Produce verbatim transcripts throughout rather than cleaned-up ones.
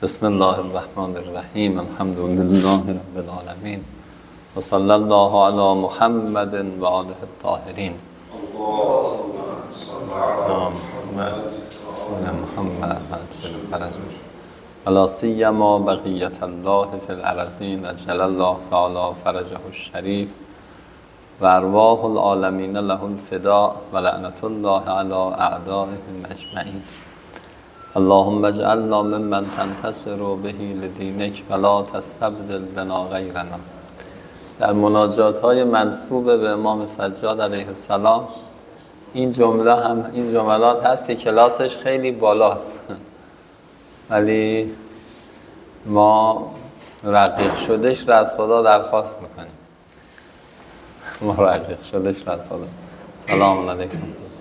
بسم الله الرحمن الرحیم. الحمد لله رب العالمین و صلی الله علی محمد و آله الطاهرین. محمد ولا سیما بقیت الله فی الارضین اجل الله تعالی فرجه الشریف و ارواح العالمین له الفداء و لعنت الله علی اعدائهم اجمعین. اللهم اجعلنا ممن تنتصر به لدینک ولا تستبدل بنا غیرنا. در مناجات های منسوب به امام سجاد علیه السلام این جمله هم این جملات هست که کلاسش خیلی بالاست، ولی ما رقیق شدش را از خدا درخواست میکنیم. ما رقیق شدش را از خدا. سلام علیکم.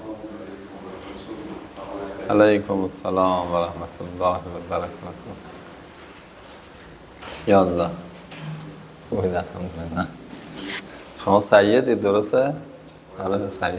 علیکم السلام و رحمت الله و برکاته. یا الله. خوبی در همونه. شما سیدی درسته؟ آره سیدی.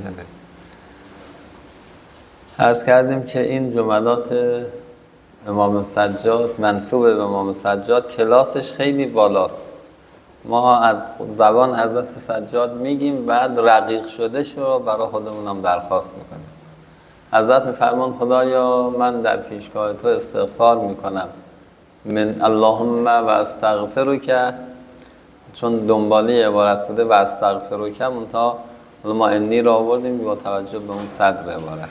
عرض کردیم که این جملات امام سجاد منسوب به امام سجاد کلاسش خیلی بالاست. ما از زبان حضرت سجاد میگیم، بعد رقیق شده شو برای خودمونم درخواست میکنیم. حضرت میفرمان خدایا من در پیشگاه تو استغفار میکنم من اللهم و استغفرک، چون دنبالی عبارت بوده و استغفرک منتها ما انی را آوردیم با توجه به اون صدر عبارت.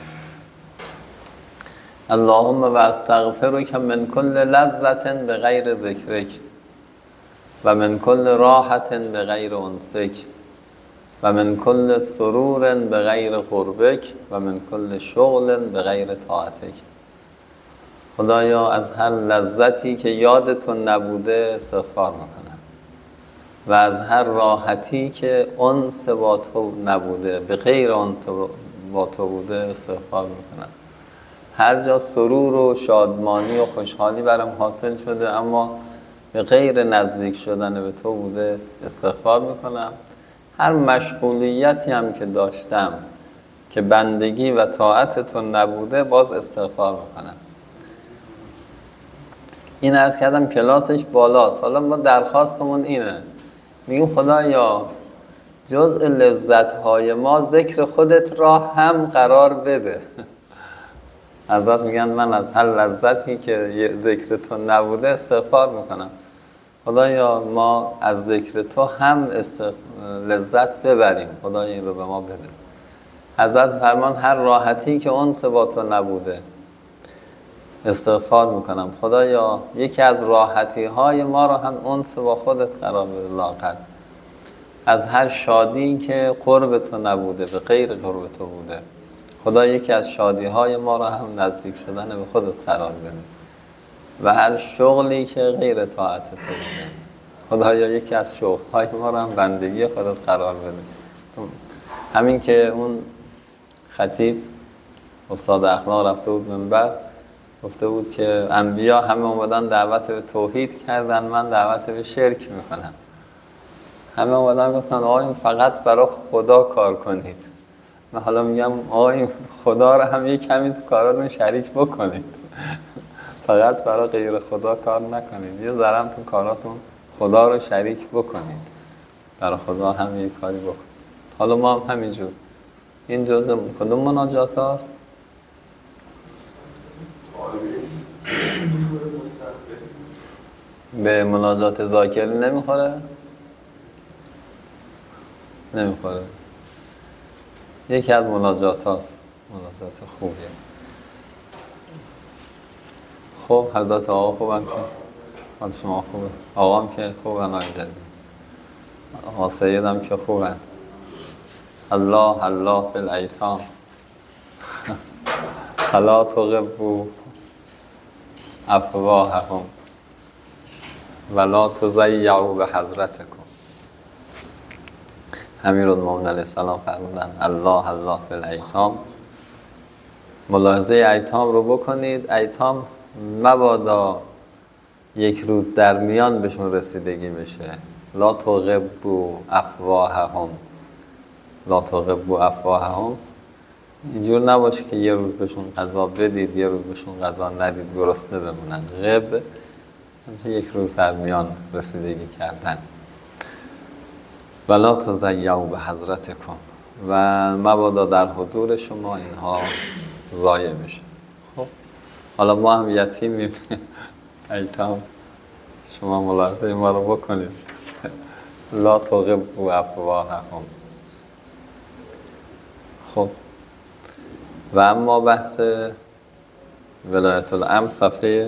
اللهم و استغفرک من کل لذت به غیر ذکرک و من کل راحت به غیر انسک و من کل سرور به غیر قربک و من کل شغل به غیر طاعتک. خدایا از هر لذتی که یادتون نبوده استغفار میکنم و از هر راحتی که انس با تو نبوده به غیر انس با تو بوده استغفار میکنم. هر جا سرور و شادمانی و خوشحالی برام حاصل شده اما به غیر نزدیک شدن به تو بوده استغفار میکنم. هر مشغولیتی هم که داشتم که بندگی و طاعتتون نبوده باز استغفار میکنم. این عرض کردم کلاسش بالاست. حالا ما درخواستمون اینه، میگیم خدایا جزء لذت‌های ما ذکر خودت را هم قرار بده. حضرت میگن من از هر لذتی که ذکرتون نبوده استغفار میکنم. خدایا ما از ذکر تو هم استغ... لذت ببریم. خدایا این رو به ما بده. حضرت فرمان هر راحتی که اون با تو نبوده استغفار میکنم. خدایا یکی از راحتی های ما رو هم انس با خودت قرار بده لاقل. از هر شادی که قرب تو نبوده به غیر قرب تو بوده خدا یکی از شادی های ما رو هم نزدیک شدن به خودت قرار بده. و هر شغلی که غیر طاعت تو بوده خدایا یکی از شغل‌های ما رو هم بندگی خودت قرار بده. همین که اون خطیب استاد اخلاق رفته بود منبر گفته بود که انبیا همه اومدن دعوت به توحید کردن، من دعوت به شرک میکنم. همه اومدن گفتن آقا فقط برای خدا کار کنید. من حالا میگم آقا این خدا رو هم یک کمی تو کاراتون شریک بکنید. فقط برای غیر خدا کار نکنید. یه ذره هم تو کاراتون خدا رو شریک بکنید. برای خدا هم یک کاری بکنید. حالا ما هم همینجور. این جزء کدوم مناجات هست؟ به مناجات ذاکری نمیخوره؟ نمیخوره. یکی از مناجات هست. مناجات خوبیه. خب حضرت آقا خوبن که حال شما خوبه. آقا هم که خوبن آقای جلیل. آقا سید هم که خوبن. الله الله فی الایتام فلا تغبوا افواههم ولا تضیعوا بحضرتکم. امیرالمومنین علیه السلام فرمودن الله الله فی الایتام. ملاحظه ایتام رو بکنید. ایتام مبادا یک روز در میان بهشون رسیدگی بشه. لا تغبوا افواههم لا تغبوا افواههم اینجور نباشه که یه روز بهشون غذا بدید یه روز بهشون غذا ندید گرسنه بمونن. غب یک روز در میان رسیدگی کردن. ولا تضیعوا به حضرتکم، و مبادا در حضور شما اینها ضایع بشه. خب حالا ما هم یتیمیم، ایتام، شما ملاحظه ما رو بکنید. لا تغبوا افواههم. خب و اما بحث ولایت الامر صفحه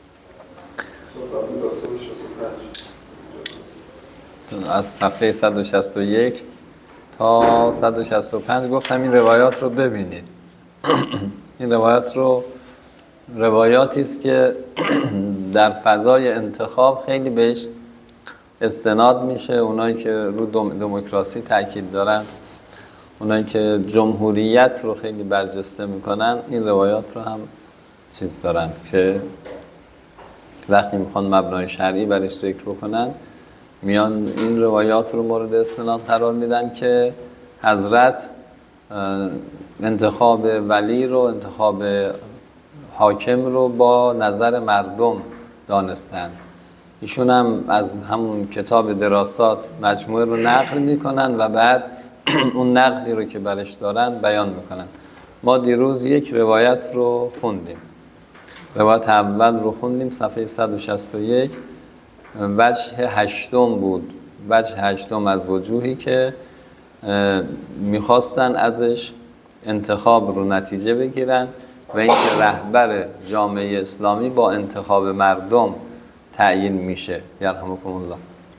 از صفحه صد و شصت و یک تا صد و شصت و پنج گفتم این روایات رو ببینید. این روایات رو روایاتی است که در فضای انتخاب خیلی بهش استناد میشه. اونایی که رو دموکراسی تاکید دارن، اونایی که جمهوریت رو خیلی برجسته میکنن، این روایات رو هم چیز دارن که وقتی میخوان مبنای شرعی برش ذکر بکنن میان این روایات رو مورد استناد قرار میدن که حضرت انتخاب ولی رو، انتخاب حاکم رو با نظر مردم دانستن. ایشون هم از همون کتاب دراسات مجموعه رو نقل میکنن و بعد اون نقلی رو که برش دارن بیان میکنن. ما دیروز یک روایت رو خوندیم، روایت اول رو خوندیم صفحه صد و شصت و یک، وجه هشتم بود. وجه هشتم از وجوهی که میخواستن ازش انتخاب رو نتیجه بگیرن و اینکه رهبر جامعه اسلامی با انتخاب مردم تعیین میشه. یرحمکم الله.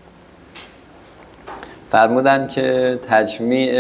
فرمودن که تجمیع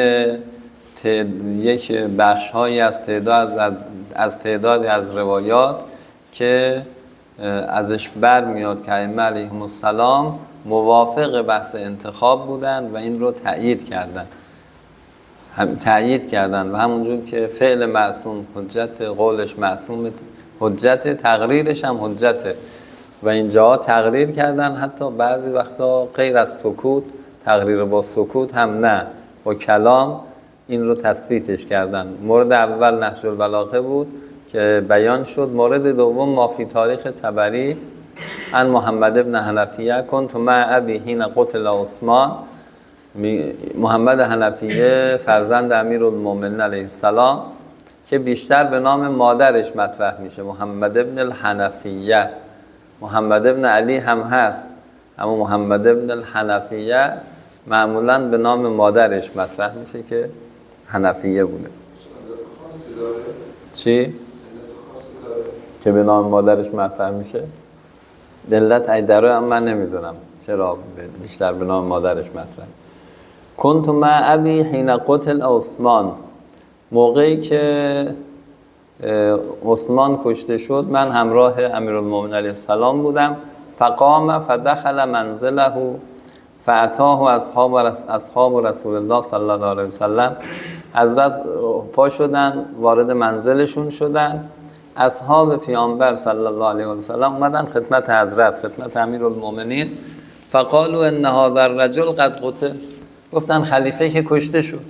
یک بخش هایی از تعداد از تعدادی از روایات که ازش بر میاد که ائمه علیهم السلام موافق بحث انتخاب بودن و این رو تأیید کردن. هم تأیید کردن و همونجور که فعل معصوم حجت، قولش معصوم، حجت تقریرش هم حجته و اینجا تقریر کردن. حتی بعضی وقتا غیر از سکوت، تقریر با سکوت هم نه، با کلام این رو تثبیتش کردن. مورد اول نهج البلاغه بود که بیان شد. مورد دوم ما فی تاریخ طبری عن محمد ابن حنفیه کنت مع ابی حین قتل عثمان. محمد حنفیه فرزند امیرالمومنین علیه السلام که بیشتر به نام مادرش مطرح میشه، محمد ابن الحنفیه. محمد ابن علی هم هست، اما محمد ابن الحنفیه معمولاً به نام مادرش مطرح میشه که حنفیه بوده. چی؟ که به نام مادرش مطرح میشه؟ دلت ایداره هم من نمیدونم چرا بیشتر به نام مادرش مطرح. کنت مع ابی حین قتل عثمان. موقعی که عثمان کشته شد من همراه امیرالمومنین علیه السلام بودم. فقام فدخل منزله فاتاه اصحاب اصحاب رسول الله صلی الله علیه وسلم. حضرت پا شدن وارد منزلشون شدن، اصحاب پیامبر صلی الله علیه وسلم اومدن خدمت حضرت، خدمت امیرالمومنین. فقالوا ان هذا الرجل قد قتل. گفتن خلیفه که کشته شد.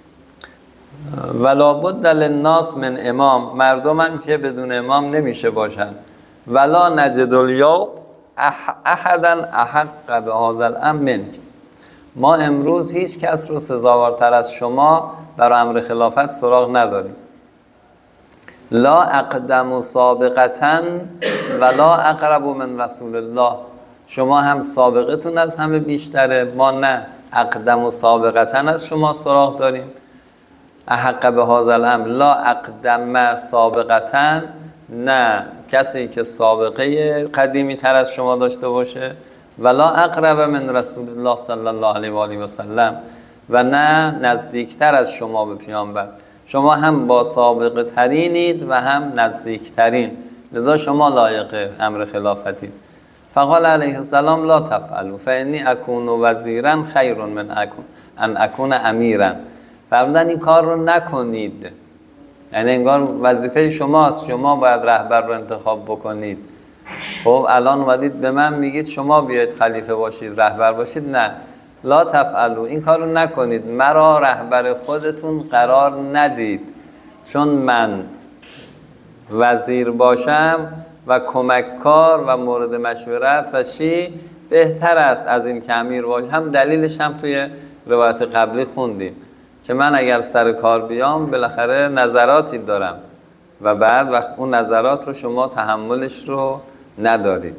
ولا بد للناس من امام. مردم هم که بدون امام نمیشه باشن. ولا نجد الیوم احدا احق به هذا الامر منک. ما امروز هیچ کس رو سزاوارتر از شما بر امر خلافت سراغ نداریم. لا اقدم سابقتا ولا اقرب من رسول الله. شما هم سابقتون از همه بیشتره، ما نه، اقدم و سابقتا از شما سراغ داریم. احق به هذا الامر. لا اقدم سابقتا، نه کسی که سابقه قدیمی تر از شما داشته باشه. ولا اقرب من رسول الله صلی الله علیه و آله و سلم، و نه نزدیکتر از شما به پیامبر. شما هم با سابقه ترینید و هم نزدیک ترین، لذا شما لایق امر خلافتید. فقال علیه السلام لا تفعلوا فانی اکون وزیرا خیر من اکون ان اکون امیرا. فرمودن این کار رو نکنید، یعنی انگار وظیفه شماست، شما باید رهبر رو انتخاب بکنید. خب الان اومدید به من میگید شما بیاید خلیفه باشید، رهبر باشید. نه، لا تفعلوا، این کار رو نکنید، مرا رهبر خودتون قرار ندید. چون من وزیر باشم و کمککار و مورد مشورت و چی بهتر است از این که امیر باشه. هم دلیلش هم توی روایت قبلی خوندیم که من اگر سر کار بیام بالاخره نظراتی دارم و بعد وقت اون نظرات رو شما تحملش رو ندارید.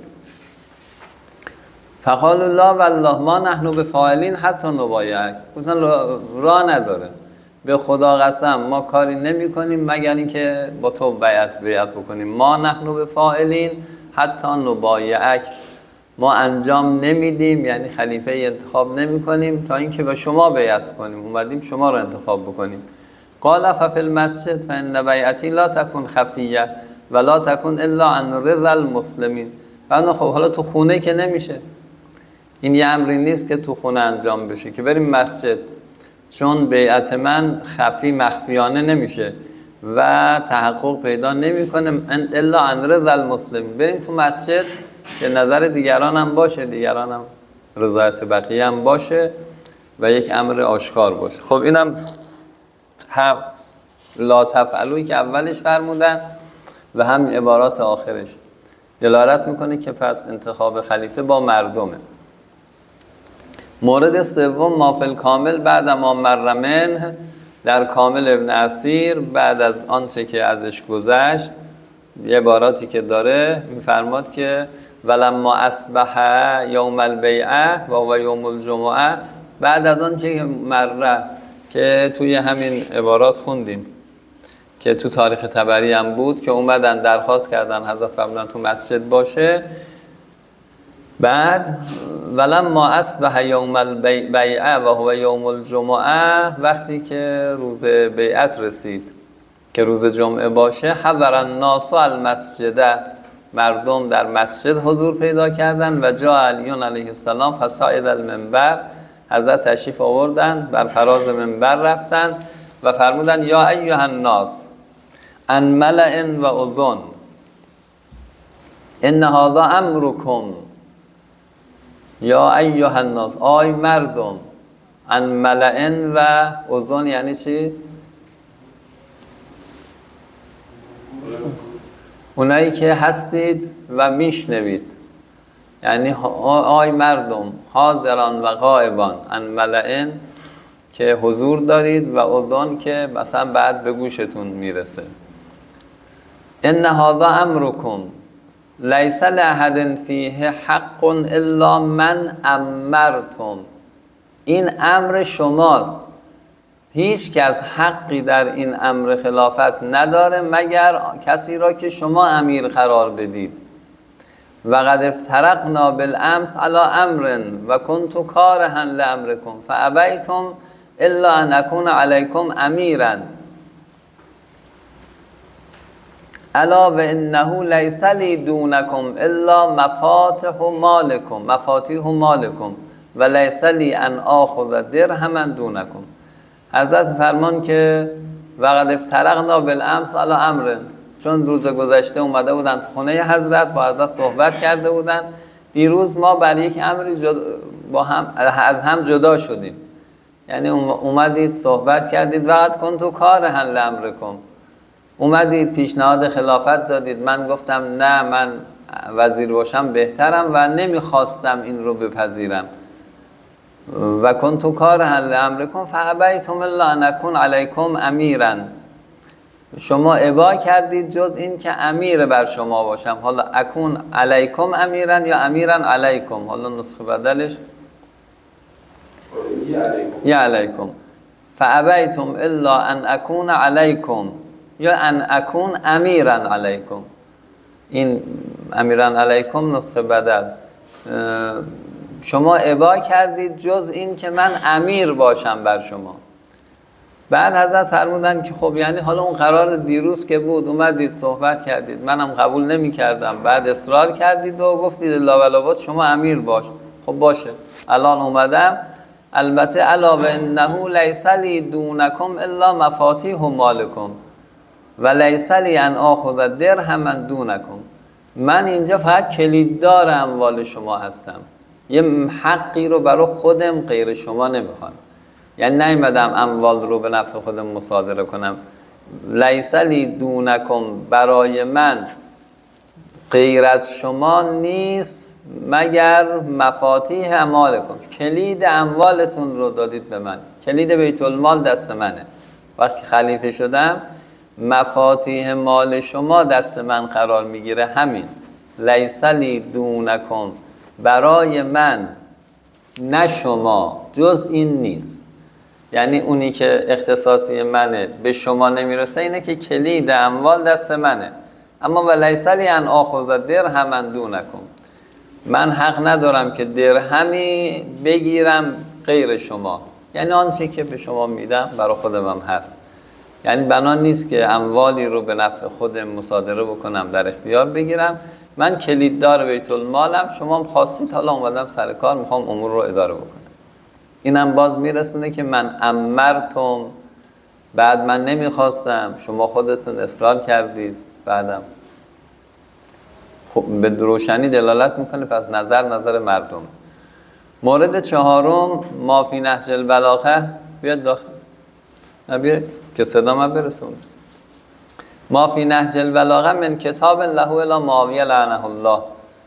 فقال الله والله ما نحن بفاعلین حتی نبایعک. گفتن راه نداره، به خدا قسم ما کاری نمی کنیم مگر اینکه با تو بیعت بیعت بکنیم. ما نحن بفاعلین حتی نبایعک، ما انجام نمیدیم، یعنی خلیفه انتخاب نمی کنیم تا اینکه با شما بیعت کنیم، اومدیم شما رو انتخاب بکنیم. قال ففی المسجد فان بیعتی لا تکن خفیه ولا تکن الا عن رضا المسلمین. بعد خب حالا تو خونه که نمیشه، این یه امری نیست که تو خونه انجام بشه که بریم مسجد، چون بیعت من خفی مخفیانه نمیشه و تحقق پیدا نمیکنه الا عن رضا المسلمین. بریم تو مسجد که نظر دیگران هم باشه، دیگران هم رضایت بقیه هم باشه و یک امر آشکار باشه. خب اینم هم لا تفعلوی که اولش فرمودن و هم عبارات آخرش دلالت میکنه که پس انتخاب خلیفه با مردمه. مورد سوم مافل کامل بعد ما مر منه، در کامل ابن اسیر بعد از آنچه که ازش گذشت یه عباراتی که داره میفرماد که ولما اصبح یوم البیعه و هو یوم الجمعه، بعد از آنچه که مره که توی همین عبارات خوندیم که تو تاریخ طبری هم بود که اومدن درخواست کردن حضرت فرمودن تو مسجد باشه. بعد ولما اصبح یوم البیعه و هو یوم الجمعه، وقتی که روز بیعت رسید که روز جمعه باشه، حضر الناس المسجد، مردم در مسجد حضور پیدا کردن و جا علیون علیه السلام فصاعد المنبر، حضرت تشریف آوردن بر فراز منبر رفتن و فرمودن یا ایها الناس ان ملأ و اذن ان هذا امرکم. یا ایها الناس، آی مردم، ان ملأ و اذن یعنی چی؟ اونایی که هستید و میشنوید، یعنی آی مردم حاضران و غائبان، ان ملأ که حضور دارید و اذن که مثلا بعد به گوشتون میرسه. ان هذا امرکم لیس لاحد فیه حق الا من امرتم. این امر شماست، هیچ کس حقی در این امر خلافت نداره مگر کسی را که شما امیر قرار بدید. و قد افترقنا بالامس علی امر و کنت کارها لامرکم فابیتم الا ان اکون علیکم امیرا الا و انه لیس لی دونکم الا مفاتح مالکم مفاتیح مالکم و لیس لی ان آخذ درهما دونکم. حضرت فرمان که وقد افترقنا بالامس علی امر، چون روز گذشته اومده بودن تو خونه حضرت با حضرت صحبت کرده بودن، دیروز ما بر یک امری جد... با هم از هم جدا شدیم، یعنی اومدید صحبت کردید وقت کنتو کارها لامرکم، اومدید پیشنهاد خلافت دادید، من گفتم نه من وزیر باشم بهترم و نمیخواستم این رو بپذیرم. و کنتو کارها لامرکم فابیتم الا ان اکون علیکم امیرا، شما ابا کردید جز این که امیر بر شما باشم. حالا اکون علیکم امیرا یا امیرا علیکم، حالا نسخه بدلش یا علیکم. فابیتم الا ان اکون علیکم یا ان اکون امیرا علیکم. این امیرا علیکم نسخه بدل. شما ابا کردید جز این که من امیر باشم بر شما. بعد حضرت فرمودن که خب یعنی حالا اون قرار دیروز که بود اومدید صحبت کردید، منم قبول نمی کردم، بعد اصرار کردید و گفتید الا ولابد شما امیر باش. خب باشه الان اومدم، البته الا و انه لیس لی دونکم الا مفاتیح مالکم و لیس لی ان آخذ درهما دونکم. من اینجا فقط کلیددار اموال شما هستم، یه حقی رو برای خودم غیر شما نمیخوام، یعنی نیومدم اموال رو به نفع خودم مصادره کنم. لیس لی دونکم، برای من غیر از شما نیست مگر مفاتیح اموالکم، کلید اموالتون رو دادید به من، کلید بیت المال دست منه. وقتی خلیفه شدم مفاتیح مال شما دست من قرار میگیره. همین لیس لی دونکم، برای من نه شما جز این نیست. یعنی اونی که اختصاصی منه به شما نمیرسه اینه که کلید اموال دست منه. اما ولیس لی ان آخذ درهما دونکم، من حق ندارم که درهمی بگیرم غیر شما، یعنی آنچه که به شما میدم برای خودم هم هست. یعنی بنا نیست که اموالی رو به نفع خودم مصادره بکنم در اختیار بگیرم. من کلیددار بیت المالم، شما هم خواستید حالا اومدم سر کار میخوام امور رو اداره بکنم. اینم باز میرسونه که من امرتم، بعد من نمیخواستم شما خودتون اصرار کردید بعدم. خب به روشنی دلالت میکنه پس نظر نظر مردم. مورد چهارم ما فی نهج البلاغه، بیاد داخل نبیاد که صدا من برسونه. ما فی نهج البلاغه من کتاب له الی معاویه لعنه الله،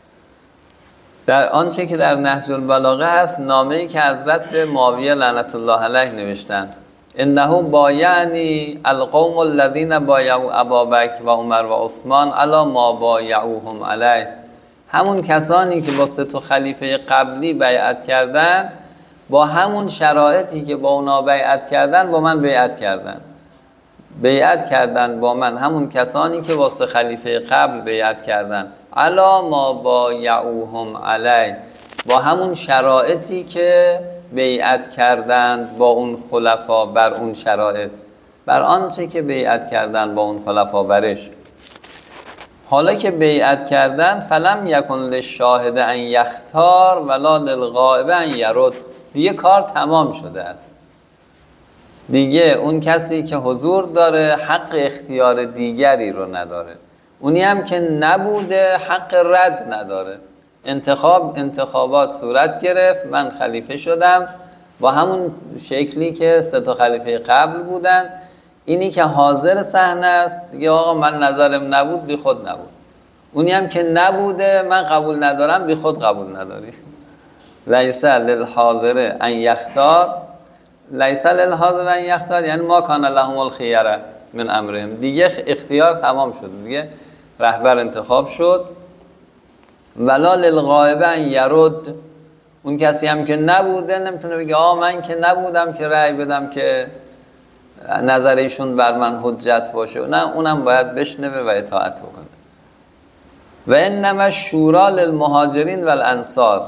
در آنچه که در نهج البلاغه هست نامه‌ای که حضرت به معاویه لعنت الله علیه نوشتند. انه بایعنی القوم الذین بایعوا ابابکر و عمر و عثمان علی ما بایعوهم علیه، همون کسانی که با سه تا خلیفه قبلی بیعت کردند با همون شرایطی که با اونا بیعت کردن با من بیعت کردن. بیعت کردن با من همون کسانی که با سه خلیفه قبل بیعت کردن علا ما بایعوهم علی، با همون شرایطی که بیعت کردند با اون خلفا بر اون شرایط، بر آنچه که بیعت کردند با اون خلفا برش. حالا که بیعت کردن فلم یکن للشاهد ان یختار ولا للغائب ان یرد، دیگه کار تمام شده است. دیگه اون کسی که حضور داره حق اختیار دیگری رو نداره، اونی هم که نبوده حق رد نداره. انتخاب انتخابات صورت گرفت، من خلیفه شدم با همون شکلی که سه تا خلیفه قبل بودن. اینی که حاضر صحنه است دیگه آقا من نظرم نبود بی خود نبود، اونی هم که نبوده من قبول ندارم بی خود قبول نداری. لیس للحاضر ان یختار، لیس للحاضر ان یختار یعنی ما کان لهم الخیره من امرهم، دیگه اختیار تمام شد، دیگه رهبر انتخاب شد. ولا للغائب ان یرد، اون کسی هم که نبوده نمیتونه بگه آه من که نبودم که رأی بدم که نظر ایشون بر من حجت باشه، نه اونم باید بشنوه و اطاعت بکنه. و انما شورا للمهاجرین و الانصار،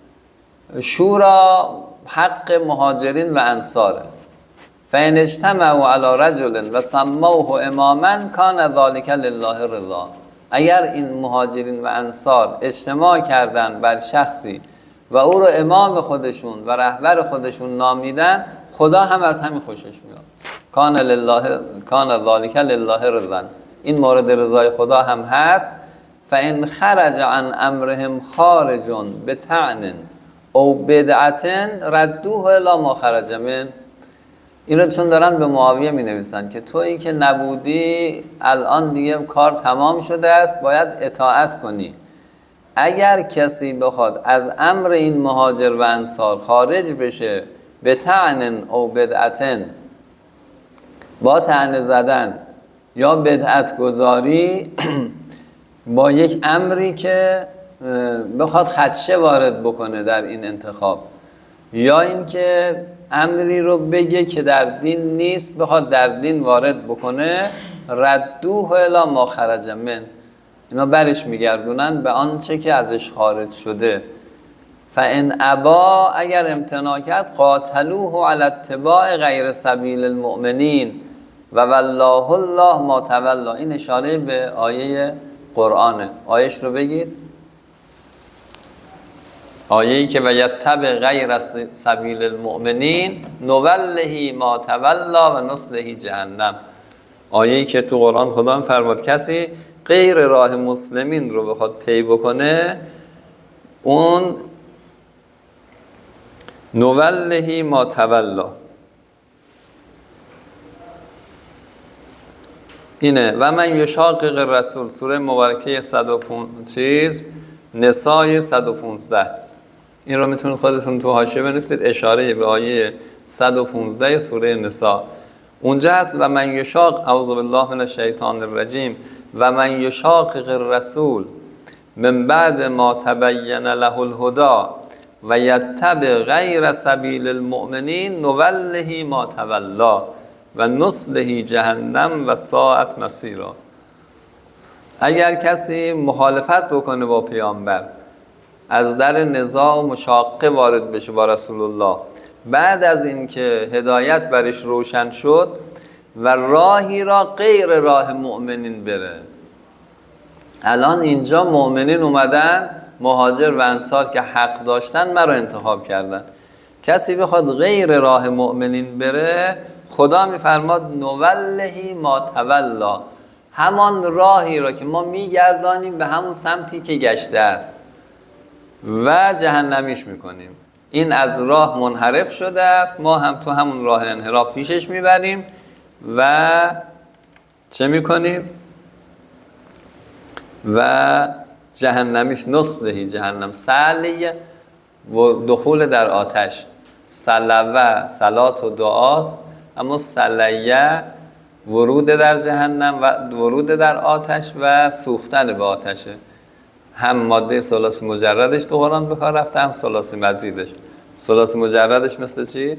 شورا حق مهاجرین و انصاره. فان اجتمعوا علی رجل و سموه اماما کان ذلک لله رضا، اگر این مهاجرین و انصار اجتماع کردن بر شخصی و او رو امام خودشون و رهبر خودشون نامیدن، خدا هم از همین خوشش میاد. کان لله کان ذلک لله رضا، این مورد رضای خدا هم هست. فان خرج عن امرهم خارج بطعن او بدعت ردوه الی ما خرج من، این رو چون دارن به معاویه می نویسن که تو این که نبودی الان دیگه کار تمام شده است، باید اطاعت کنی. اگر کسی بخواد از امر این مهاجر و انصار خارج بشه به طعن او بدعتن، با طعنه زدن یا بدعت گذاری با یک امری که بخواد خدشه وارد بکنه در این انتخاب، یا اینکه امری رو بگه که در دین نیست بخواد در دین وارد بکنه، ردوه الی ما خرج من، اینا برش میگردونن به آنچه که ازش خارج شده. فان ابا، اگر امتناع کرد، قاتلوه علی اتباع غیر سبیل المؤمنین و والله الله ما تولا. این اشاره به آیه قرآنه، آیش رو بگید. آیه‌ای که و یتبع غیر سبیل المؤمنین نوله ما تولا و نصله جهنم. آیه‌ای که تو قرآن خدا هم فرمود کسی غیر راه مسلمین رو بخواد طی بکنه، اون نوله ما تولا. اینه و من یشاقق الرسول، سوره مبارکه صد و پنج چیز نسای صد و پانزده. این رو میتونید خودتون تو حاشیه بنویسید، اشاره به آیه صد و پانزده سوره نسا. اونجا هست و من یشاق، اعوذ بالله من الشیطان الرجیم، و من یشاقق الرسول من بعد ما تبین له الهدی و یتبع غیر سبیل المؤمنین نوله ما تولا و نصله جهنم و ساعت مصیرا. اگر کسی مخالفت بکنه با پیامبر، از در نزاع و مشاقه وارد بشه با رسول الله، بعد از اینکه هدایت برش روشن شد و راهی را غیر راه مؤمنین بره. الان اینجا مؤمنین اومدن، مهاجر و انصار که حق داشتن مرا انتخاب کردن. کسی بخواد غیر راه مؤمنین بره، خدا میفرماد نولهی ما تولا، همان راهی را که ما میگردانیم به همون سمتی که گشته است و جهنمیش میکنیم. این از راه منحرف شده است، ما هم تو همون راه انحراف پیشش میبریم و چه میکنیم؟ و جهنمیش، نصلهی جهنم، سلیه و دخول در آتش. سلوه صلات و دعاست، اما سلیه ورود در جهنم و ورود در آتش و سوختن به آتشه. هم ماده ثلاثی مجردش تو قرآن به کار رفته، هم ثلاثی مزیدش. ثلاثی مجردش مثل چی؟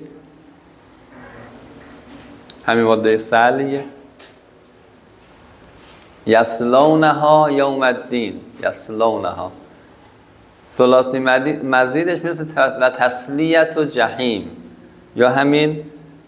همین ماده سلیه. یصلونها یوم الدین، یصلونها. ثلاثی مزیدش مثل و تسلیت و جهیم، یا همین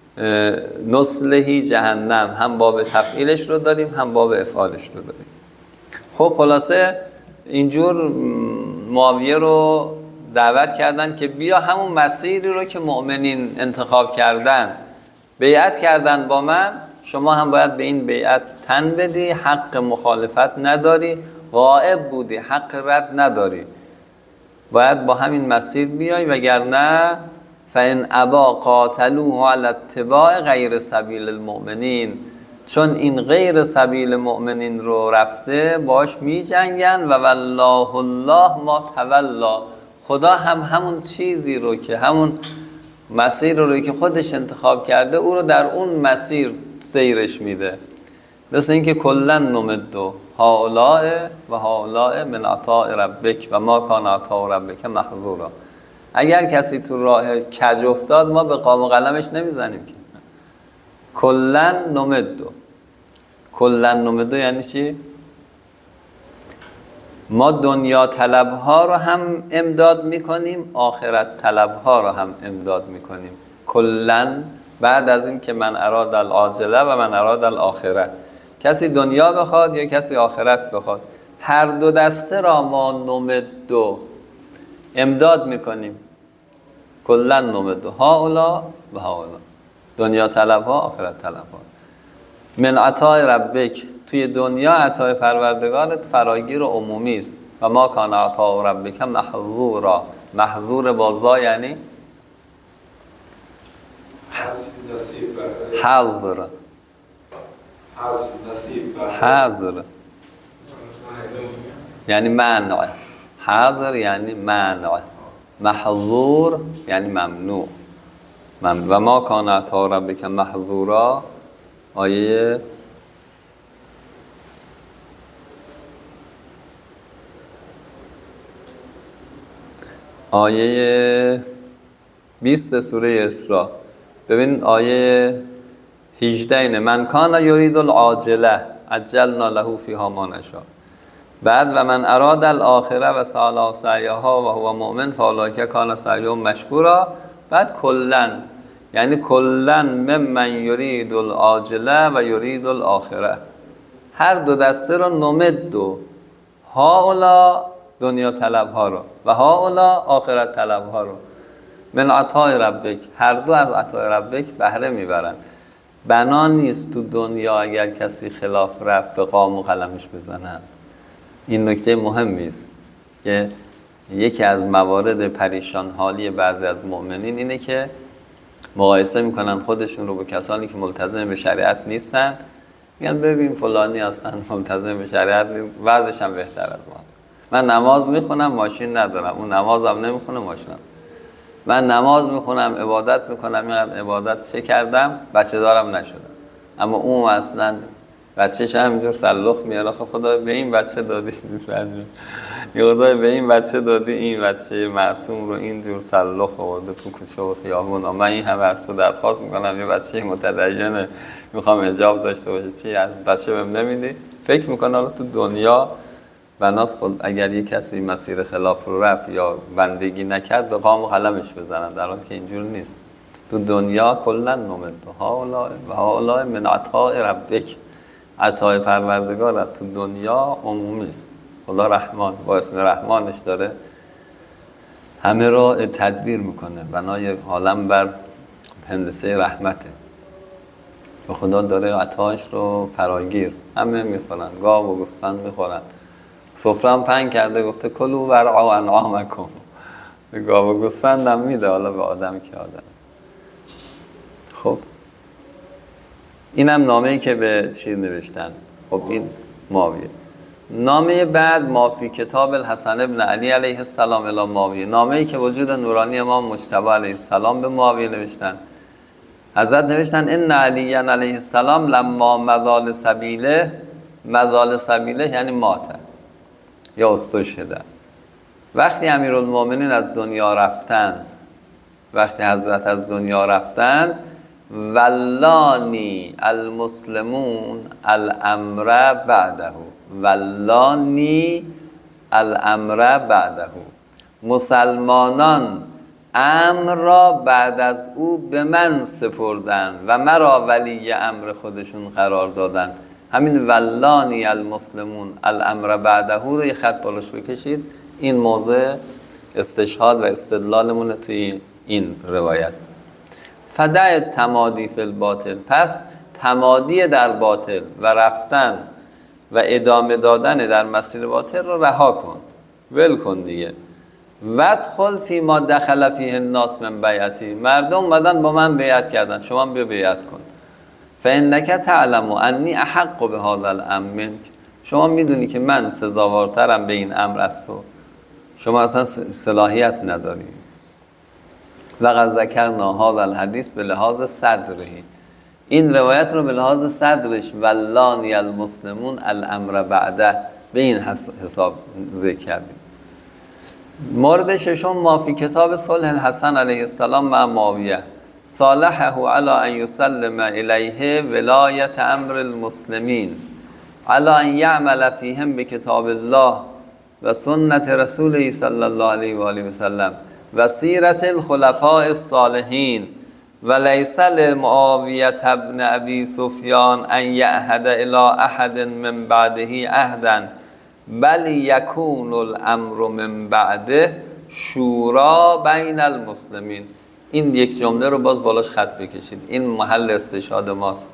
نصلهی جهنم. هم باب تفعیلش رو داریم، هم باب افعالش رو داریم. خب خلاصه اینجور معاویه رو دعوت کردن که بیا همون مسیری رو که مؤمنین انتخاب کردن، بیعت کردن با من، شما هم باید به این بیعت تن بدی، حق مخالفت نداری، غائب بودی، حق رد نداری، باید با همین مسیر بیای، وگرنه فَإِنْ أَبَا قَاتَلُوهُ عَلَى اتِّبَاعِ غیر سبیل المؤمنین، چون این غیر سبیل مؤمنین رو رفته باش می جنگن و والله الله ما تولا، خدا هم همون چیزی رو که همون مسیر رو که خودش انتخاب کرده او رو در اون مسیر سیرش میده. مثل اینکه کلن نمدو هؤلاء و هؤلاء من عطاء ربک و ما کان عطاء ربک محظورا. اگر کسی تو راه کج افتاد ما به قام و قلمش نمیزنیم که. کلن نمدو، کلن نمدو یعنی چی؟ ما دنیا طلبها رو هم امداد میکنیم، آخرت طلبها رو هم امداد میکنیم. کلن بعد از این که من اراد العاجله و من اراد الاخره، کسی دنیا بخواد یا کسی آخرت بخواد، هر دو دسته را ما نمدو امداد میکنیم. کلن نمدو هاولا و هاولا، دنیا طلبها، آخرت طلبها. من عطای ربک، توی دنیا عطای پروردگارت فراگیر و عمومی است. و ما کان عطای ربک محظورا، محظور بازا یعنی حاضر، حاضر یعنی مانع، حاضر یعنی مانع، محظور یعنی ممنوع. و ما کان عطای ربک محظورا، آیه آیه بیست سوره اسراء. ببین آیه هجده اینه من کان یرید العاجله عجلنا له فیها ما نشاء. بعد و من اراد الاخره و سعی سعیها و هو مؤمن فاولئک کان سعیهم مشکورا. بعد کلن یعنی کلن ممن یرید العاجله و یرید الاخره، هر دو دسته رو نمدو، هاولا دنیا طلب ها رو و هاولا آخرت طلب ها رو، من عطای ربک، هر دو از عطای ربک بهره میبرن. بنا نیست تو دنیا اگر کسی خلاف رفت به قام و قلمش بزنن. این نکته مهمی است که یکی از موارد پریشان حالی بعضی از مؤمنین اینه که مقایسه میکنن خودشون رو با کسانی که ملتزم به شریعت نیستن میگن ببین فلانی اصلا ملتزم به شریعت نیست، وضعش هم بهتر از ما. من نماز میخونم ماشین ندارم، اون نمازم نمیخونه ماشینم. من نماز میخونم عبادت میکنم، اینقدر عبادت چه کردم بچه دارم نشدم، اما اون اصلا بچه‌ش همینجور سلخ میاره. خدا به این بچه دادی خدا به این بچه دادی این بچه معصوم رو اینجور سلخ آورده تو کوچه و خیابون، من این همه از تو درخواست میکنم یه بچه متدینه میخوام حجاب داشته باشه، چی از بچه بهم نمیدی؟ فکر میکنه حالا تو دنیا بناس خود اگر یک کسی مسیر خلاف رو رفت یا بندگی نکرد به قام و قلمش بزنن، در حالی که اینجور نیست. تو دنیا کلا نمد هؤلاء و هؤلاء من عطاء ربک، عطای پروردگار تو دنیا عمومی است. خدا رحمان با اسم رحمانش داره همه را تدبیر میکنه، بنای عالم بر هندسه رحمته و خدا داره عطاش رو فراگیر. همه میخورن، گاو و گوسفند میخورن، سفره هم پهن کرده گفته کلوا ورعوا انعامکم، به گاو و گوسفند هم میده، حالا به آدم که آدم. خب اینم نامه‌ای که به چیز نوشتن. خب این معاویه. نامه بعد ما فی کتاب الحسن ابن علی علیه السلام الی معاویه، نامه‌ای که وجود نورانی امام مجتبی علیه السلام به معاویه نوشتن. حضرت نوشتن ان علی علیه السلام لما مضال سبیله، مضال سبیله یعنی مات یا استشهد، وقتی امیرالمومنین از دنیا رفتن، وقتی حضرت از دنیا رفتن، ولانی المسلمون الامر بعده، ولانی الامر بعده، مسلمانان امر را بعد از او به من سپردن و مرا ولی امر خودشون قرار دادن. همین ولانی المسلمون الامر بعده رو یه خط بالاش بکشید، این موضع استشهاد و استدلالمونه توی این روایت. فدع تمادی فی الباطل، پس تمادی در باطل و رفتن و ادامه دادن در مسیر باطل رو رها کن، ول کن دیگه. وادخل فی ما دخل فیه الناس من بیعتی، مردم اومدن با من بیعت کردن، شما هم بیا بیعت کن. فانک تعلم انی احق بهذا الامر منک، شما میدونی که من سزاوارترم به این امر از تو، شما اصلا صلاحیت نداری. لقد ذکرنا هذا الحدیث به لحاظ صدرهی، این روایت رو به لحاظ صدرش ولانی المسلمون الامر بعده به این حساب ذکر کردیم. مورد ششم ما فی کتاب صلح الحسن علیه السلام مع معاویه، صالحه علی ان یسلم الیه ولایت امر المسلمین علی ان یعمل فیهم بکتاب الله و سنت رسوله صلی الله علیه و آله و سلم و سیرت الخلفاء الصالحین و لیس لمعاویه ابن ابی سفیان ان یعهد الی احد من بعده عهدا بل یکون الامر من بعده شورا بین المسلمین. این یک جمله رو باز بالاش خط بکشید، این محل استشهاد ماست.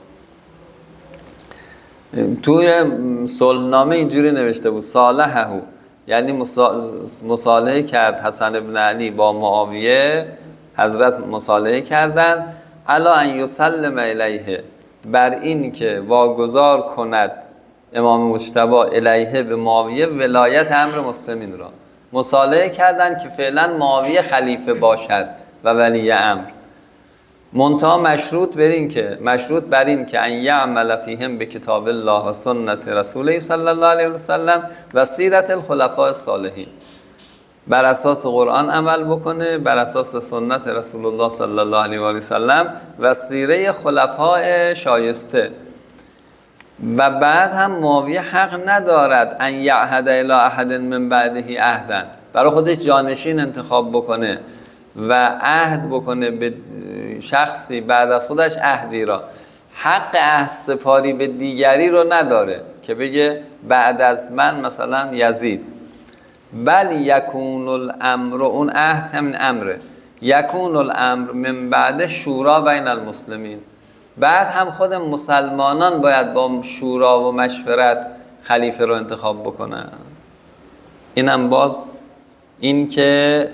توی صلحنامه اینجوری نوشته بود صالحه، یعنی مصالحه کرد حسن ابن علی با معاویه، حضرت مصالحه کردن علی ان یسلم الیه، بر این که واگذار کند امام مجتبی الیه به معاویه ولایت امر مسلمین را. مصالحه کردن که فعلا معاویه خلیفه باشد و ولی امر، منتها مشروط بر این که مشروط بر این که ان یعمل فیهم بکتاب الله و سنت رسوله صلی الله علیه و سلم و سیرت الخلفاء الصالحین، بر اساس قرآن عمل بکنه، بر اساس سنت رسول الله صلی الله علیه و سلم و سیره خلفاء شایسته. و بعد هم معاویه حق ندارد ان یعهد الی احد من بعده عهدا، برای خودش جانشین انتخاب بکنه و عهد بکنه به شخصی بعد از خودش عهدی را. حق عهد سپاری به دیگری رو نداره که بگه بعد از من مثلا یزید، بل یکون الامر، اون عهد همین امره، یکون الامر من بعد شورا بین المسلمین، بعد هم خود مسلمانان باید با شورا و مشورت خلیفه رو انتخاب بکنن. اینم باز این که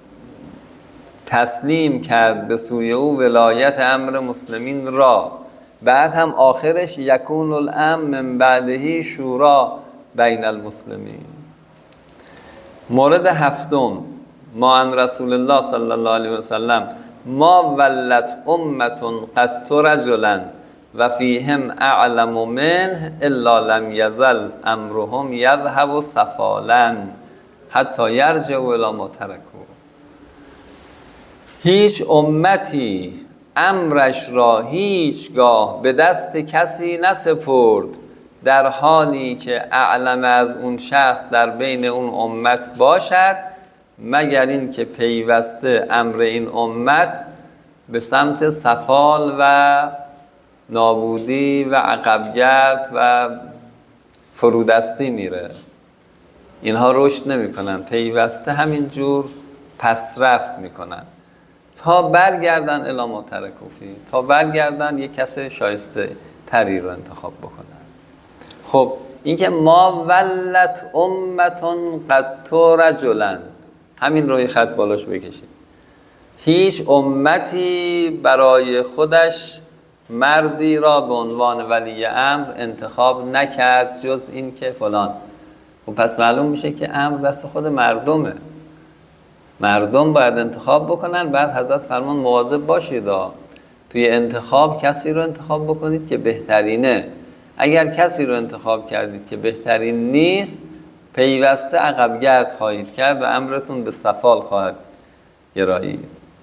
تسلیم کرد به سوی او ولایت امر مسلمین را بعد هم آخرش یکون الامر من بعدهی شورا بین المسلمین. مورد هفتم، ما عن رسول الله صلی الله علیه و سلم ما ولت امت قط رجلا و فیهم اعلم منه الا لم یزل امرهم یذهب سفالا حتی یرجعوا الی ما ترکوا. هیچ امتی امرش را هیچگاه به دست کسی نسپرد در حالی که اعلم از اون شخص در بین اون امت باشد مگر این که پیوسته امر این امت به سمت سفال و نابودی و عقبگرد و فرودستی میره. اینها رشد نمی کنن، پیوسته همینجور پس رفت میکنن تا برگردن الی ما ترکوا فیه، تا برگردن یک کس شایسته تری رو انتخاب بکنن. خب این که ما ولت امتون قط رجلا، همین روی خط بالاش بکشید. هیچ امتی برای خودش مردی را به عنوان ولی امر انتخاب نکرد جز این که فلان. و پس معلوم میشه که امر دست خود مردمه، مردم باید انتخاب بکنن. بعد حضرت فرمان مواظب باشید توی انتخاب کسی رو انتخاب بکنید که بهترینه. اگر کسی رو انتخاب کردید که بهترین نیست پیوسته عقبگرد خواهید کرد و امرتون به سفال خواهد گرایید.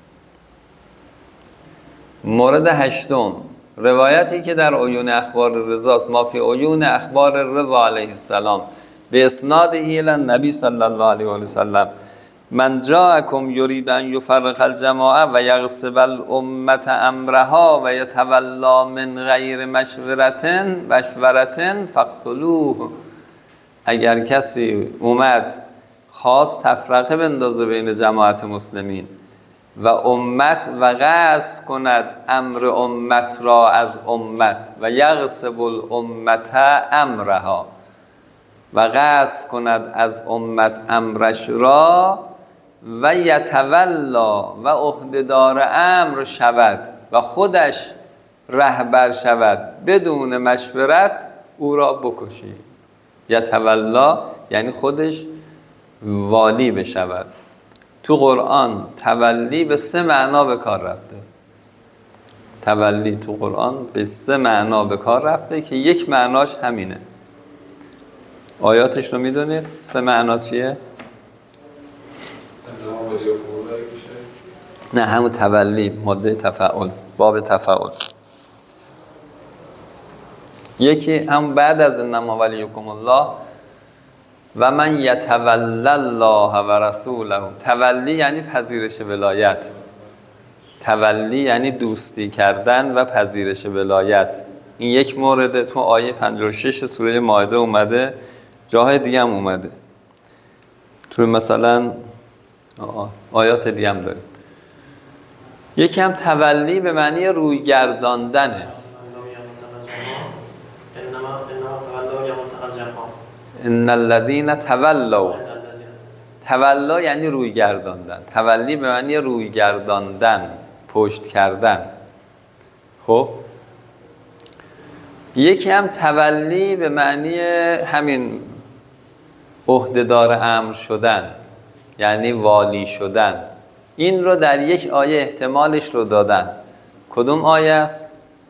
مورد هشتم، روایتی که در عیون اخبار رضاست، ما فی عیون اخبار رضا علیه السلام به اسناد الی النبی صلی الله علیه و سلم من جاءکم یرید ان یفرق الجماعه و یغصب الامه امرها و یتولا من غیر مشورة مشورة فاقتلوه. اگر کسی اومد خواست تفرقه بندازه بین جماعت مسلمین و امت و غصب کند امر امت را از امت و یغصب الامه امرها و غصب کند از امت امرش را و یتولا و عهده‌دار امر شود و خودش رهبر شود بدون مشورت او را بکشید. یتولا یعنی خودش والی بشود. تو قرآن تولی به سه معنا به کار رفته. تولی تو قرآن به سه معنا به کار رفته که یک معناش همینه. آیاتش رو میدونید؟ سه معنا چیه؟ نه همون تولی، ماده تفاعل، باب تفاعل. یکی هم بعد از انما ولیکم الله و من یتولی الله و رسوله. تولی یعنی پذیرش ولایت، تولی یعنی دوستی کردن و پذیرش ولایت. این یک مورد تو آیه پنجاه و شش سوره مائده اومده، جاهای دیگه هم اومده. تو مثلا آیات دیگه هم داریم. یکی هم تولی به معنی روی گرداندنه. ان الذين تولوا، تولا یعنی روی گرداندن، تولی به معنی روی گرداندن، پشت کردن. خب یکی هم تولی به معنی همین عهده‌دار امر شدن، یعنی والی شدن. این رو در یک آیه احتمالش رو دادن. کدوم آیه است؟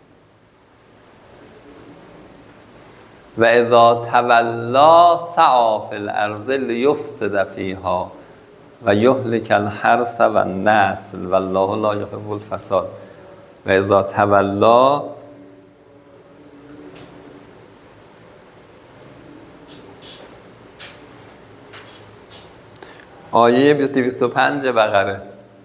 و اذا تولا سعی فی الارض لیفسد فیها و یهلک الحرث و النسل والله لا یحب الفساد. و اذا تولا آیه دویست و پنج بقره.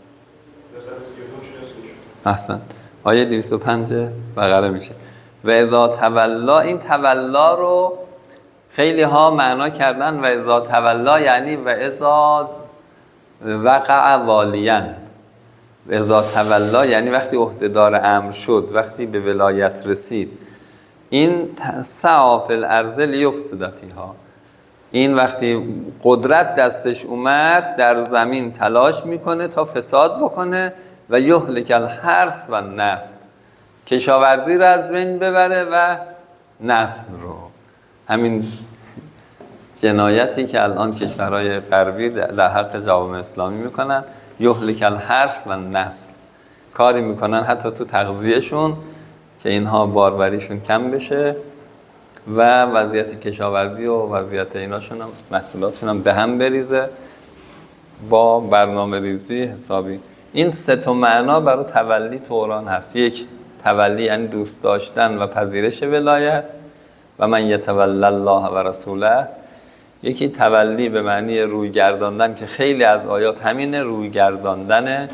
احسن، آیه دویست و پنج بقره میشه. و اذا تولا، این تولا رو خیلی ها معنا کردن و اذا تولا یعنی و اذا وقع والیان. و اذا تولا یعنی وقتی عهده‌دار امر شد، وقتی به ولایت رسید. این سعی فی الارض لیفسد فیها، این وقتی قدرت دستش اومد در زمین تلاش میکنه تا فساد بکنه و یهلک الحرث و النسل، کشاورزی رو از بین ببره و نسل رو. همین جنایتی که الان کشورهای غربی در حق جوامع اسلامی میکنن، یهلک الحرث و نسل، کاری میکنن حتی تو تغذیهشون که اینها باروریشون کم بشه و وضعیت کشاورزی و وضعیت ایناشون هم محصولاتشون هم به هم بریزه با برنامه ریزی حسابی. این سه تا معنا برای تولی تو قرآن هست. یک، تولی یعنی دوست داشتن و پذیرش ولایت، و من یتولی الله و رسوله. یکی تولی به معنی روی گرداندن که خیلی از آیات همینه، روی گرداندن،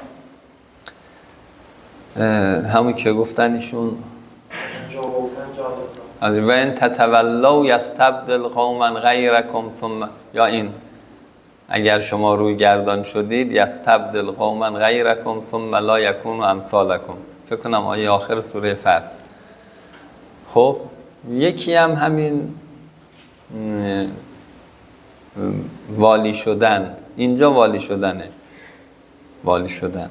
همون که گفتن ایشون و این تتولوا یستبدل قوما غیرکم ثم، یا این اگر شما روی گردان شدید یستبدل قوما غیرکم ثم لا یکونوا امثالکم، فکر کنم آیه آخر سوره فتح. خب یکی هم همین والی شدن، اینجا والی شدنه، والی شدن.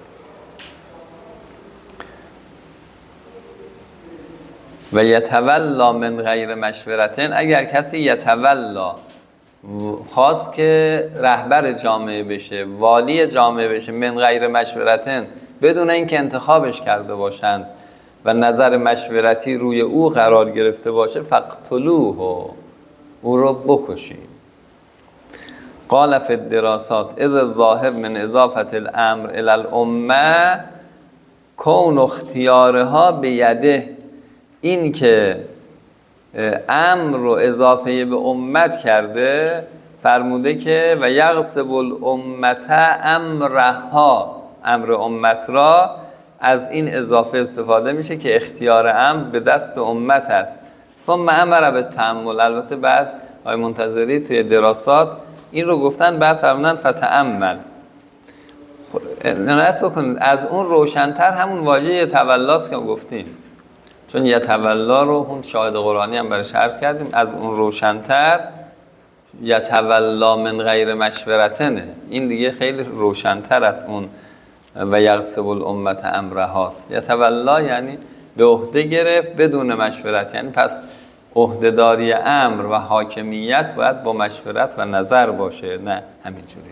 و یتولا من غیر مشورتن، اگر کسی یتولا خواست که رهبر جامعه بشه، والی جامعه بشه، من غیر مشورتن، بدون اینکه انتخابش کرده باشند و نظر مشورتی روی او قرار گرفته باشه، فقتلوه، او رو بکشید. قال فی الدراسات اذ الظاهر من اضافه الامر الی الامه کون اختیارها بیده، این که امر رو اضافه به امت کرده، فرموده که و یغصب الامت امرها، امر امت را، از این اضافه استفاده میشه که اختیار امر به دست امت است. ثم امر به تأمل، البته بعد آقای منتظری توی دراسات این رو گفتن، بعد فرمودن فتأمل. عنایت بکنید از اون روشن‌تر همون واژه یتولاست که گفتیم، چون یتولا رو اون شاهد قرآنی هم برش عرض کردیم، از اون روشن‌تر یتولا من غیر مشورتنه، این دیگه خیلی روشن‌تر از اون و یغصب الامت امرهاست. یتولا یعنی به عهده گرفت بدون مشورت، یعنی پس عهده‌داری امر و حاکمیت باید با مشورت و نظر باشه، نه همینجوری.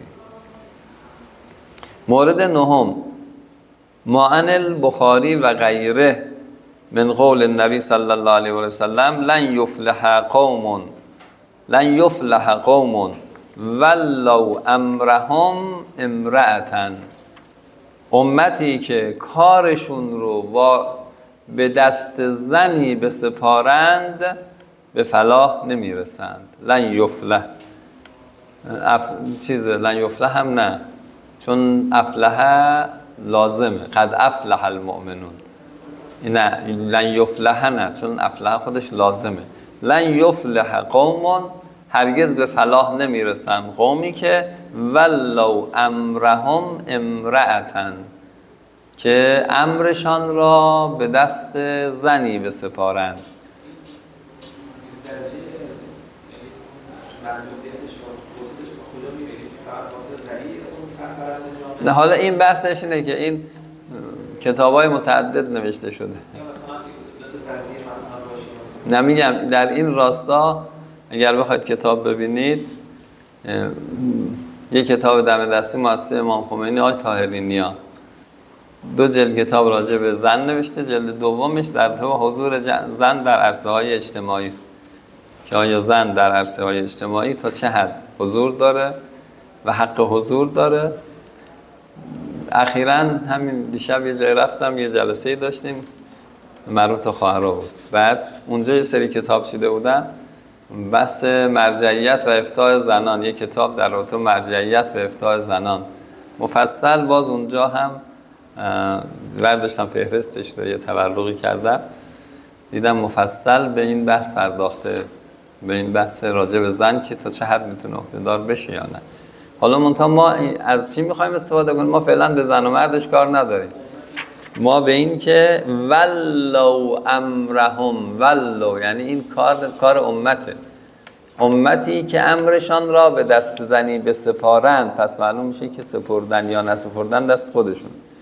مورد نهم، ما عن البخاری و غیره من قول النبی صلی الله علیه و سلم لن یفلح قوم لن یفلح قوم ولو امرهم امرأة، امتی که کارشون رو به دست زنی بسپارند به فلاح نمیرسند. لن یفلح اف... چیز لن یفلح هم نه، چون افلح لازمه، قد افلح المؤمنون، نه لن یفلح نه، چون افلح خودش لازمه. لن یفلح قوم، هرگز به فلاح نمیرسند قومی که ولو امرهم امرأة، که امرشان را به دست زنی بسپارند. نه حالا این بحثش اینه که این کتاب‌های متعدد نوشته شده. نمیگم در این راستا اگر بخواید کتاب ببینید، یک کتاب دم دستی مؤسسه امام خمینی آقای طاهری نیا دو جلد کتاب راجع به زن نوشته، جلد دومش در تو حضور زن در عرصه های اجتماعی است که آیا زن در عرصه های اجتماعی تا چه حد حضور داره و حق حضور داره. اخیراً همین دیشب یه جای رفتم، یه جلسه‌ای داشتیم مربوط به خواهرها بود، بعد اونجا یه سری کتاب چیده بودن بحث مرجعیت و افتاء زنان، یه کتاب در رابطه مرجعیت و افتاء زنان مفصل، باز اونجا هم برداشتم فهرستش رو یه تورقی کردم، دیدم مفصل به این بحث پرداخته، به این بحث راجع به زن که تا چه حد میتونه عهده‌دار بشه یا نه. حالا منتها ما از چی میخوایم استفاده کنیم؟ ما فعلا به زن و مردش کار نداریم، ما به این که ولو امرهم، ولو یعنی این کار کار امته، امتی که امرشان را به دست زنی بسپارند، پس معلوم میشه که سپردن یا نسپردن دست خودشون.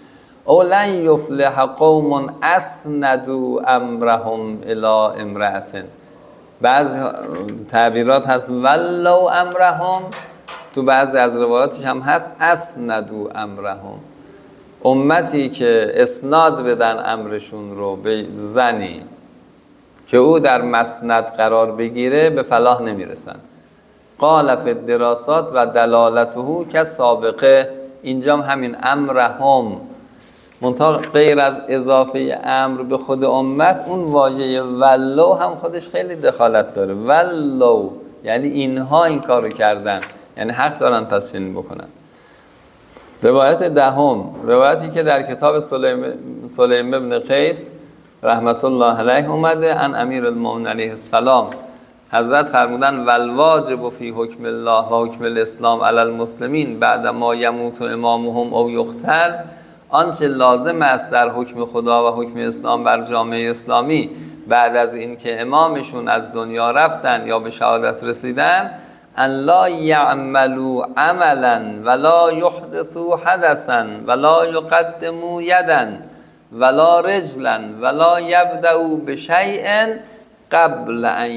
او لن یفلح قوم اسندوا امرهم الی امرأة. بعض تعبیرات هست ولو امرهم، تو بعضی از روایاتش هم هست اسندوا امرهم. امتی که اسناد بدن امرشون رو به زنی که او در مسند قرار بگیره به فلاح نمیرسن. قال فی الدراسات و دلالته که سابقه، اینجام همین امرهم منطقه غیر از اضافه امر به خود امت، اون واژه ولو هم خودش خیلی دخالت داره. ولو یعنی اینها این کارو کردن، یعنی حق دارن پس چنین بکنن. روایت دهم، روایتی که در کتاب سلیم, سلیم ابن قیس رحمت الله علیه اومده، ان امیر المؤمنین علیه السلام حضرت فرمودن والواجب فی حکم الله و حکم الاسلام علی المسلمین بعد ما یموت امامهم او یقتل، آنچه لازم است در حکم خدا و حکم اسلام بر جامعه اسلامی بعد از اینکه امامشون از دنیا رفتن یا به شهادت رسیدن، ان لا یعملوا عملا ولا یحدثوا حدثا ولا یقدموا یدا ولا رجلا ولا یبدأوا بشیء قبل ان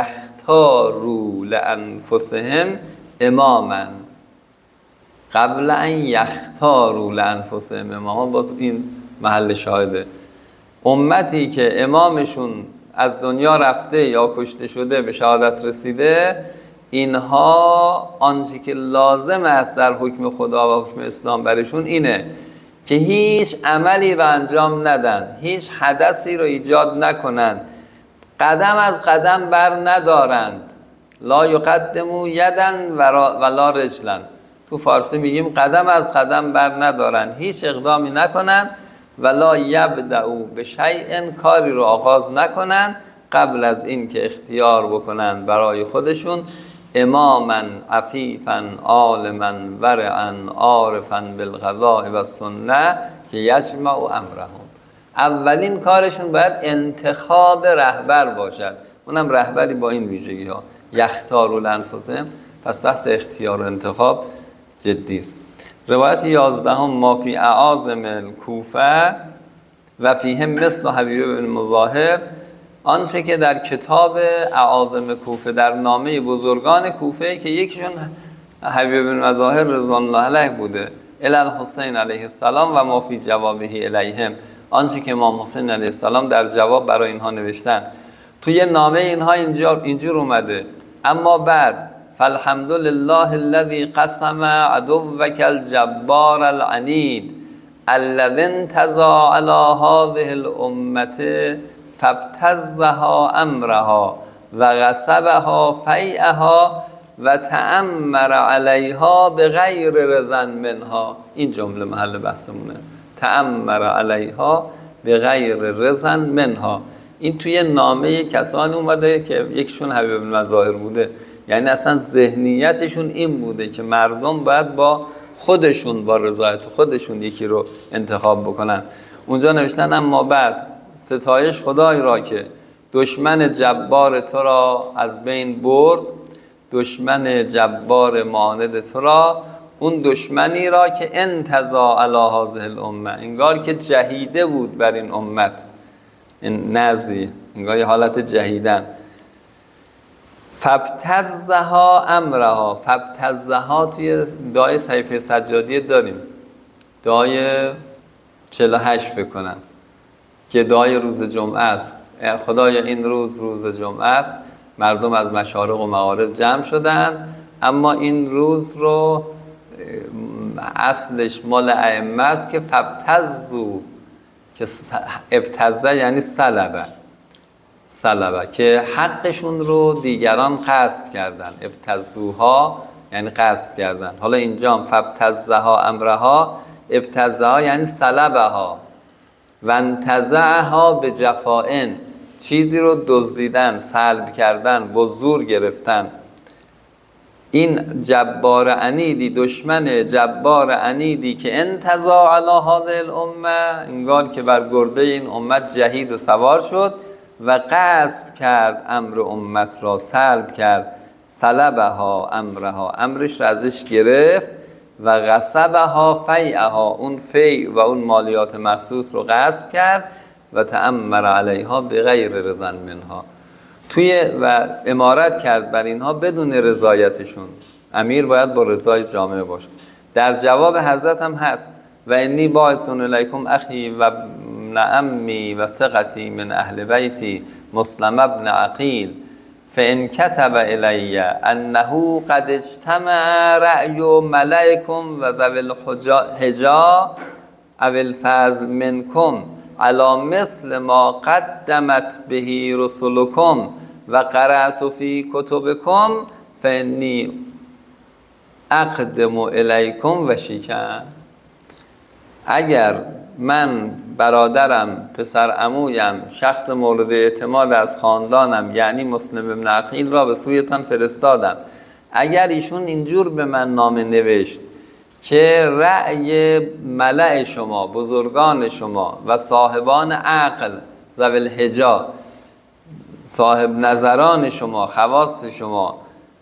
یختاروا لانفسهم اماما. قبل ان یختاروا لانفسهم اماما، باز این محل شاهده. امتی که امامشون از دنیا رفته یا کشته شده به شهادت رسیده، اینها آنچه که لازم است در حکم خدا و حکم اسلام برشون اینه که هیچ عملی را انجام ندن، هیچ حدثی را ایجاد نکنند، قدم از قدم بر ندارند. لا یقدموا یدا ولا رجلا، تو فارسی میگیم قدم از قدم بر ندارن، هیچ اقدامی نکنن. ولا یبدأوا بشیء، کاری رو آغاز نکنن قبل از این که اختیار بکنن برای خودشون اماما عفیفا عالما ورعا عارفا بالقضاء و السنه که یجمع امرهم. اولین کارشون باید انتخاب رهبر باشد، اونم رهبری با این ویژگی ها، یختاروا لانفسهم. پس بحث اختیار و انتخاب جدی است. روایت یازدهم، ما فی اعاظم الکوفه و فیهم مثل حبیب بن مظاهر، آنچه که در کتاب اعاظم کوفه در نامه بزرگان کوفه که یکیشون حبیب بن مظاهر رضوان الله علیه بوده، الی الحسین علیه السلام و ما فی جوابه الیهم، آنچه که امام حسین علیه السلام در جواب برای اینها نوشتن. توی نامه اینها اینجا اینجور اومده: اما بعد فالحمد لله الذي قسم عدوك الجبار العنید الذي انتزع على هذه الامه فابتزها امرها و غصبها فیئها و تأمر علیها بغیر رضا منها. این جمله محل بحثمونه، تأمر علیها بغیر رضا منها. این توی نامه کسانی اومده که یکیشون حبیب بن مظاهر بوده، یعنی اصلا ذهنیتشون این بوده که مردم باید با خودشون، با رضایت خودشون یکی رو انتخاب بکنن. اونجا نوشتن اما بعد ستایش خدای را که دشمن جبار تو را از بین برد، دشمن جبار ماند تو را، اون دشمنی را که انتزع علی هذه الامه، انگار که جهیده بود بر این امت، این نزی، انگار یه حالت جهیدن. فابتزها امرها، فابتزها توی دعای صحیفه سجادیه داریم، دعای چهل و هشت فکر کنم که دعای روز جمعه است. خدایا این روز روز جمعه است، مردم از مشارق و مغارب جمع شدن، اما این روز رو اصلش مال ائمه است که فابتزوا، که ابتزه یعنی سلبه، سلبه که حقشون رو دیگران غصب کردن. ابتزوها یعنی غصب کردن. حالا اینجا فابتزها امرها، ابتزها یعنی سلبها و انتزعها به جفائن، چیزی رو دزدیدن، سلب کردن، با زور گرفتن. این جبار عنیدی، دشمن جبار عنیدی که انتزع علی هذه الامه، انگار که بر گرده این امت جهید و سوار شد و غصب کرد امر امت را، سلب کرد، سلبها امرها، امرش را ازش گرفت و غصبها فیعها، اون فیع و اون مالیات مخصوص رو غصب کرد و تأمر علیها بغیر رضا منها، توی و امارت کرد بر اینها بدون رضایتشون. امیر باید با رضای جامعه باشه. در جواب حضرت هم هست و انی باعث الیکم اخی و ابن عمی و ثقتی من اهل بیتی مسلم ابن عقیل فان کتب الی انه قد اجتمع رأی ملائکم و ذوی الحجا او الفضل منکم علی مثل ما قدمت به رسولکم و قرأت فی کتبکم فانی اقدم الیکم و شیکن. اگر من برادرم، پسر عمویم، شخص مورد اعتماد از خاندانم یعنی مسلم ابن عقیل را به سویتان فرستادم، اگر ایشون اینجور به من نامه نوشت که رأی ملأ شما، بزرگان شما و صاحبان عقل، ذوی الحجا، صاحب نظران شما، خواص شما،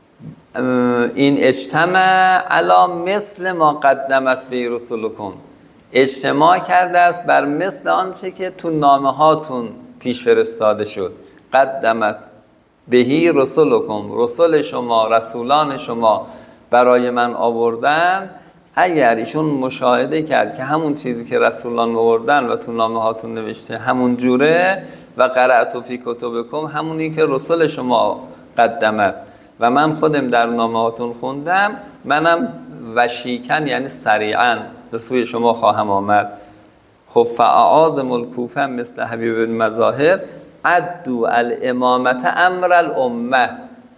این اجتماع علی مثل ما قدمت به رسولکم، اجتماع کرده است بر مثل آنچه که تو نامه هاتون پیش فرستاده شد. قدمت بهی رسولکم، رسول شما، رسولان شما برای من آوردن. اگر ایشون مشاهده کرد که همون چیزی که رسولان آوردن و تو نامه هاتون نوشته همون جوره، و قرأت فی کتبکم، همونی که رسول شما قدمت و من خودم در نامه هاتون خوندم، منم وشیکن یعنی سریعا به سوی شما خواهم آمد. خب فاعاظم الکوفه مثل حبیب بن مظاهر عدو الامامت امر الامه،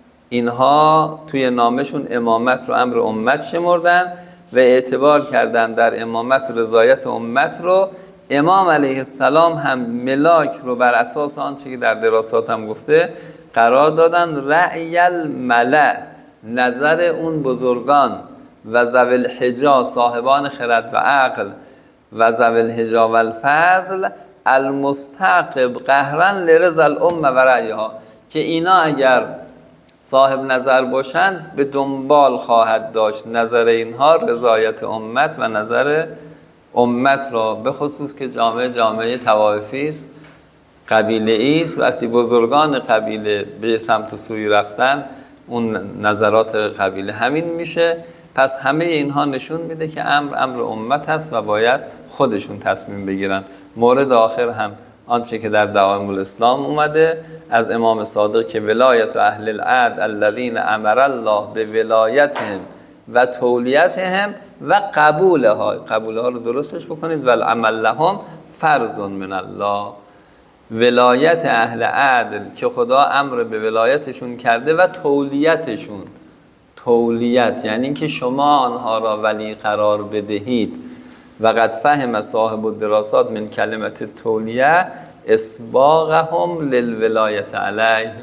اینها توی نامشون امامت رو امر امت شمردن و اعتبار کردن در امامت رضایت امت رو. امام علیه السلام هم ملاک رو بر اساس آنچه که در دراسات هم گفته قرار دادن رأی الملأ، نظر اون بزرگان، و ذوی الحجا، صاحبان خرد و عقل، و ذوی الحجا و الفضل المستعقب قهرا لرضا الامه و رأیها، که اینا اگر صاحب نظر باشند به دنبال خواهد داشت نظر اینها رضایت امت و نظر امت را، به خصوص که جامعه جامعه طوائفی است، قبیله ایست. وقتی بزرگان قبیله به سمت و سوی رفتن، اون نظرات قبیله همین میشه. پس همه اینها نشون میده که امر امر امت هست و باید خودشون تصمیم بگیرن. مورد آخر هم آنچه که در دعائم الاسلام اومده از امام صادق که ولایت اهل العهد الذین امر الله به ولایتهم و تولیتهم و قبولها، قبولها رو درستش بکنید، و العمل لهم فرض من الله، ولایت اهل عدل که خدا امر به ولایتشون کرده و تولیتشون. تولیت یعنی که شما آنها را ولی قرار بدهید. و قد فهم صاحب الدراسات من کلمت تولیه اسباغهم للولایت علیه،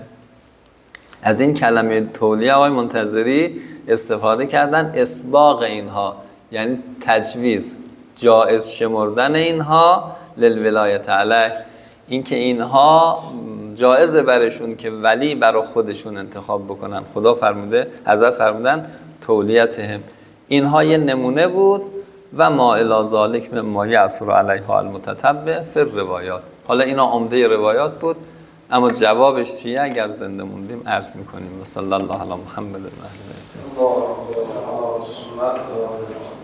از این کلمه تولیه آقای منتظری استفاده کردن، اسباغ اینها یعنی تجویز، جایز شمردن اینها للولایت علیه، این که اینها جایزه برشون که ولی برای خودشون انتخاب بکنن. خدا فرموده، حضرت فرمودن تولیتهم. اینها یه نمونه بود و ما الی ذالک مما یعثر علیها المتتبع فی الروایات. حالا اینا عمده روایات بود، اما جوابش چیه اگر زنده موندیم عرض میکنیم. و صلی الله علی محمد و اهل بیته.